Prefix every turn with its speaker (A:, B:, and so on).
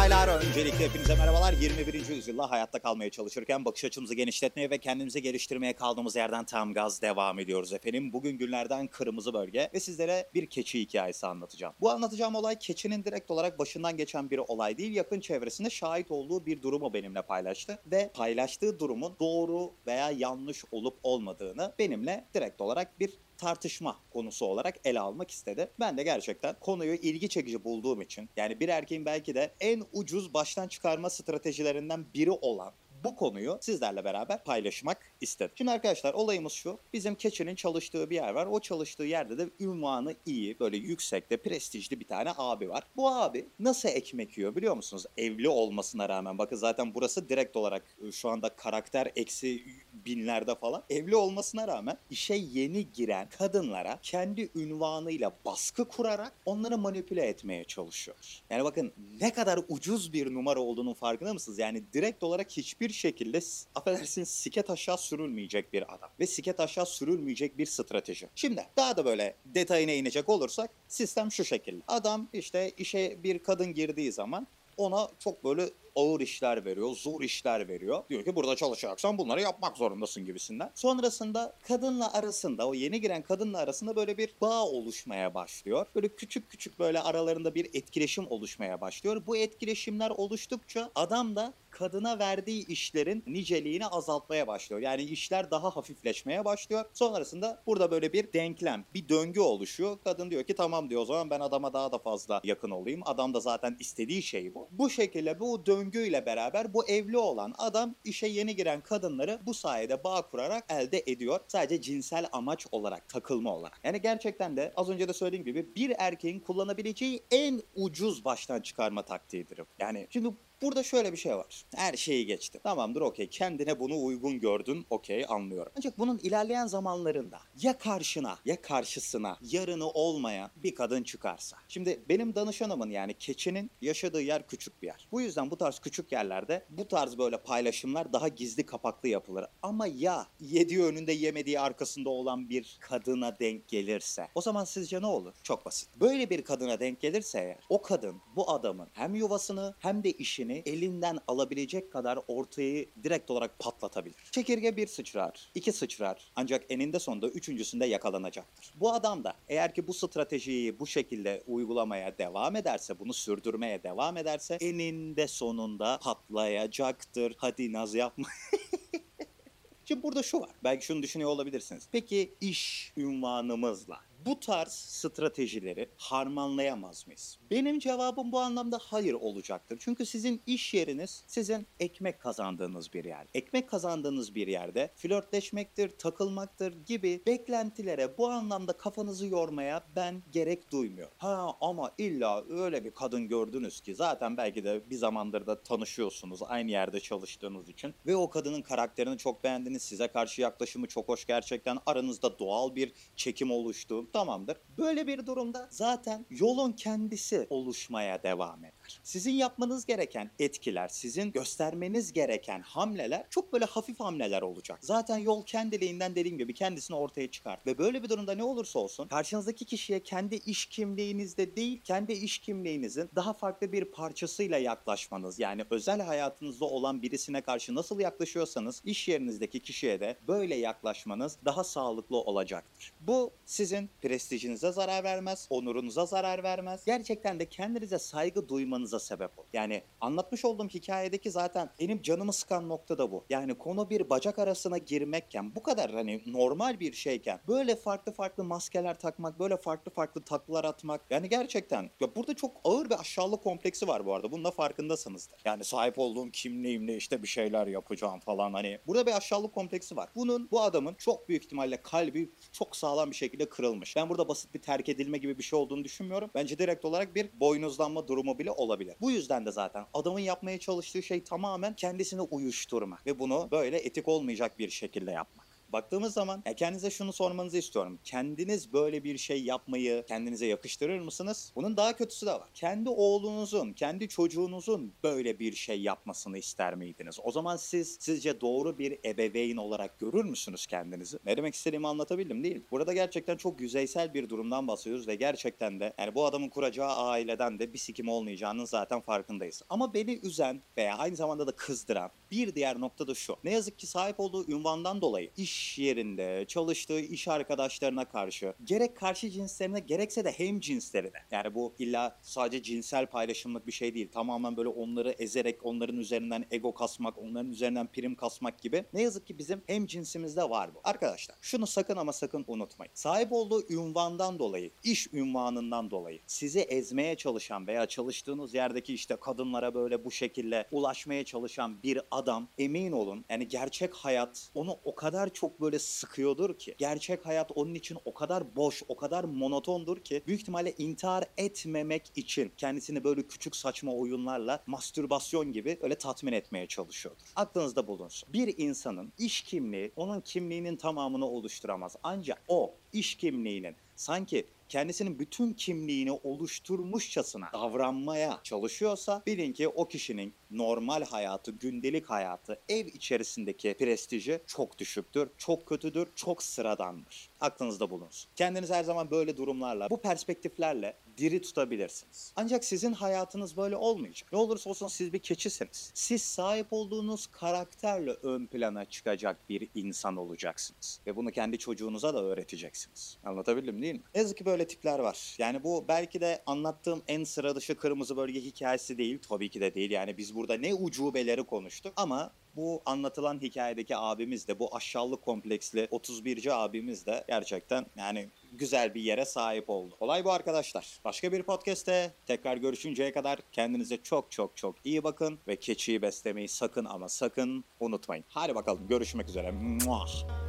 A: baylar, öncelikle hepinize merhabalar. 21. yüzyılda hayatta kalmaya çalışırken bakış açımızı genişletmeye ve kendimizi geliştirmeye kaldığımız yerden tam gaz devam ediyoruz efendim. Bugün günlerden kırmızı bölge ve sizlere bir keçi hikayesi anlatacağım. Bu anlatacağım olay keçinin direkt olarak başından geçen bir olay değil, yakın çevresinde şahit olduğu bir durumu benimle paylaştı ve paylaştığı durumun doğru veya yanlış olup olmadığını benimle direkt olarak bir tartışma konusu olarak ele almak istedi. Ben de gerçekten konuyu ilgi çekici bulduğum için, yani bir erkeğin belki de en ucuz baştan çıkarma stratejilerinden biri olan bu konuyu sizlerle beraber paylaşmak istedim. Şimdi arkadaşlar, olayımız şu. Bizim keçinin çalıştığı bir yer var. O çalıştığı yerde de ünvanı iyi, böyle yüksekte, prestijli bir tane abi var. Bu abi nasıl ekmek yiyor biliyor musunuz? Evli olmasına rağmen. Bakın zaten burası direkt olarak şu anda karakter eksi binlerde falan. Evli olmasına rağmen işe yeni giren kadınlara kendi ünvanıyla baskı kurarak onları manipüle etmeye çalışıyor. Yani bakın ne kadar ucuz bir numara olduğunun farkında mısınız? Yani direkt olarak hiçbir şekilde affedersiniz siket aşağı sürülmeyecek bir adam. Ve siket aşağı sürülmeyecek bir strateji. Şimdi daha da böyle detayına inecek olursak sistem şu şekilde. Adam işte işe bir kadın girdiği zaman ona çok böyle ağır işler veriyor, zor işler veriyor. Diyor ki burada çalışacaksan bunları yapmak zorundasın gibisinden. Sonrasında kadınla arasında, o yeni giren kadınla arasında böyle bir bağ oluşmaya başlıyor. Böyle küçük küçük böyle aralarında bir etkileşim oluşmaya başlıyor. Bu etkileşimler oluştukça adam da kadına verdiği işlerin niceliğini azaltmaya başlıyor. Yani işler daha hafifleşmeye başlıyor. Sonrasında burada böyle bir denklem, bir döngü oluşuyor. Kadın diyor ki tamam diyor, o zaman ben adama daha da fazla yakın olayım. Adam da zaten istediği şey bu. Bu şekilde bu döngüyle beraber bu evli olan adam işe yeni giren kadınları bu sayede bağ kurarak elde ediyor. Sadece cinsel amaç olarak, takılma olarak. Yani gerçekten de az önce de söylediğim gibi bir erkeğin kullanabileceği en ucuz baştan çıkarma taktiğidir. Yani şimdi burada şöyle bir şey var. Her şeyi geçti. Tamamdır, okey. Kendine bunu uygun gördün. Okey, anlıyorum. Ancak bunun ilerleyen zamanlarında ya karşına ya karşısına yarını olmayan bir kadın çıkarsa. Şimdi benim danışanımın, yani keçinin yaşadığı yer küçük bir yer. Bu yüzden bu tarz küçük yerlerde bu tarz böyle paylaşımlar daha gizli kapaklı yapılır. Ama ya yediği önünde yemediği arkasında olan bir kadına denk gelirse, o zaman sizce ne olur? Çok basit. Böyle bir kadına denk gelirse eğer, o kadın bu adamın hem yuvasını hem de işini elinden alabilecek kadar ortayı direkt olarak patlatabilir. Çekirge bir sıçrar, iki sıçrar, ancak eninde sonunda üçüncüsünde yakalanacaktır. Bu adam da eğer ki bu stratejiyi bu şekilde uygulamaya devam ederse, bunu sürdürmeye devam ederse eninde sonunda patlayacaktır. Hadi naz yapma. Şimdi burada şu var. Belki şunu düşünüyor olabilirsiniz. Peki iş ünvanımızla bu tarz stratejileri harmanlayamaz mıyız? Benim cevabım bu anlamda hayır olacaktır. Çünkü sizin iş yeriniz sizin ekmek kazandığınız bir yer. Ekmek kazandığınız bir yerde flörtleşmektir, takılmaktır gibi beklentilere bu anlamda kafanızı yormaya ben gerek duymuyorum. Ha ama illa öyle bir kadın gördünüz ki zaten belki de bir zamandır da tanışıyorsunuz aynı yerde çalıştığınız için ve o kadının karakterini çok beğendiniz, size karşı yaklaşımı çok hoş, gerçekten aranızda doğal bir çekim oluştu. Tamamdır. Böyle bir durumda zaten yolun kendisi oluşmaya devam eder. Sizin yapmanız gereken etkiler, sizin göstermeniz gereken hamleler çok böyle hafif hamleler olacak. Zaten yol kendiliğinden, dediğim gibi, kendisini ortaya çıkar. Ve böyle bir durumda ne olursa olsun karşınızdaki kişiye kendi iş kimliğinizde değil, kendi iş kimliğinizin daha farklı bir parçasıyla yaklaşmanız, yani özel hayatınızda olan birisine karşı nasıl yaklaşıyorsanız iş yerinizdeki kişiye de böyle yaklaşmanız daha sağlıklı olacaktır. Bu sizin prestijinize zarar vermez, onurunuza zarar vermez. Gerçekten de kendinize saygı duymanıza sebep olur. Yani anlatmış olduğum hikayedeki zaten benim canımı sıkan nokta da bu. Yani konu bir bacak arasına girmekken, bu kadar hani normal bir şeyken böyle farklı farklı maskeler takmak, böyle farklı farklı taklalar atmak, yani gerçekten ya burada çok ağır bir aşağılık kompleksi var bu arada. Bunun da farkındasınızdır. Yani sahip olduğum kimliğimle işte bir şeyler yapacağım falan, hani burada bir aşağılık kompleksi var. Bu adamın çok büyük ihtimalle kalbi çok sağlam bir şekilde kırılmış. Ben burada basit bir terk edilme gibi bir şey olduğunu düşünmüyorum. Bence direkt olarak bir boynuzlanma durumu bile olabilir. Bu yüzden de zaten adamın yapmaya çalıştığı şey tamamen kendisini uyuşturmak ve bunu böyle etik olmayacak bir şekilde yapmak. Baktığımız zaman kendinize şunu sormanızı istiyorum. Kendiniz böyle bir şey yapmayı kendinize yakıştırır mısınız? Bunun daha kötüsü de var. Kendi oğlunuzun, kendi çocuğunuzun böyle bir şey yapmasını ister miydiniz? O zaman siz sizce doğru bir ebeveyn olarak görür müsünüz kendinizi? Ne demek istediğimi anlatabildim değil mi? Burada gerçekten çok yüzeysel bir durumdan bahsediyoruz ve gerçekten de yani bu adamın kuracağı aileden de bir sikim olmayacağının zaten farkındayız. Ama beni üzen veya aynı zamanda da kızdıran bir diğer nokta da şu. Ne yazık ki sahip olduğu ünvandan dolayı iş yerinde, çalıştığı iş arkadaşlarına karşı gerek karşı cinslerine gerekse de hem cinslerine. Yani bu illa sadece cinsel paylaşımlık bir şey değil. Tamamen böyle onları ezerek onların üzerinden ego kasmak, onların üzerinden prim kasmak gibi. Ne yazık ki bizim hem cinsimizde var bu. Arkadaşlar şunu sakın ama sakın unutmayın. Sahip olduğu ünvandan dolayı, iş ünvanından dolayı sizi ezmeye çalışan veya çalıştığınız yerdeki işte kadınlara böyle bu şekilde ulaşmaya çalışan bir adam, emin olun yani gerçek hayat onu o kadar çok böyle sıkıyordur ki, gerçek hayat onun için o kadar boş, o kadar monotondur ki büyük ihtimalle intihar etmemek için kendisini böyle küçük saçma oyunlarla mastürbasyon gibi öyle tatmin etmeye çalışıyordur. Aklınızda bulunsun. Bir insanın iş kimliği onun kimliğinin tamamını oluşturamaz. Ancak o iş kimliğinin sanki kendisinin bütün kimliğini oluşturmuşçasına davranmaya çalışıyorsa bilin ki o kişinin normal hayatı, gündelik hayatı, ev içerisindeki prestiji çok düşüktür, çok kötüdür, çok sıradandır. Aklınızda bulunsun. Kendinizi her zaman böyle durumlarla, bu perspektiflerle diri tutabilirsiniz. Ancak sizin hayatınız böyle olmayacak. Ne olursa olsun siz bir keçisiniz. Siz sahip olduğunuz karakterle ön plana çıkacak bir insan olacaksınız. Ve bunu kendi çocuğunuza da öğreteceksiniz. Anlatabildim değil mi? Ne yazık ki böyle tipler var. Yani bu belki de anlattığım en sıra dışı kırmızı bölge hikayesi değil. Tabii ki de değil. Yani biz burada ne ucubeleri konuştuk ama bu anlatılan hikayedeki abimiz de, bu aşağılık kompleksli 31'ci abimiz de gerçekten yani güzel bir yere sahip oldu. Olay bu arkadaşlar. Başka bir podcast'te tekrar görüşünceye kadar kendinize çok çok çok iyi bakın ve keçiyi beslemeyi sakın ama sakın unutmayın. Hadi bakalım görüşmek üzere. Muah.